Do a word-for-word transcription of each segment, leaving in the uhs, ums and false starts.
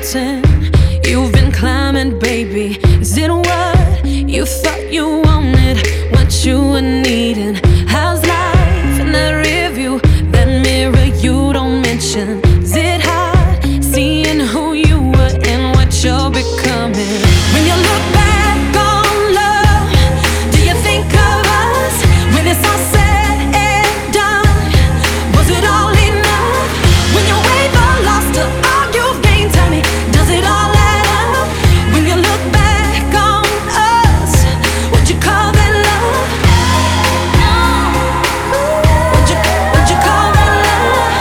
mountain you've been climbing, baby? Is it what you thought you wanted, what you were needing? How's life in that review, that mirror you don't mention? Is it hard seeing who you were and what you're becoming? When you look back on love, do you think of us when it's all said and done? Was it all enough? When you weigh the loss to all you've gained, tell me, does it all add up? When you look back on us, would you call that love? Would you, would you call that love?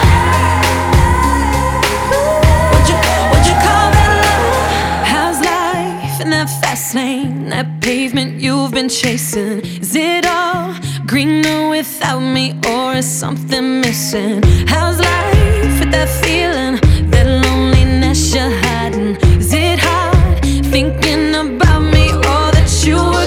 Would you, would you call that love? How's life in that fast lane, that pavement you've been chasing? Is it all greener without me, or is something missing? How's life with that feeling, that loneliness you're hiding? Is it hard thinking about me, or that you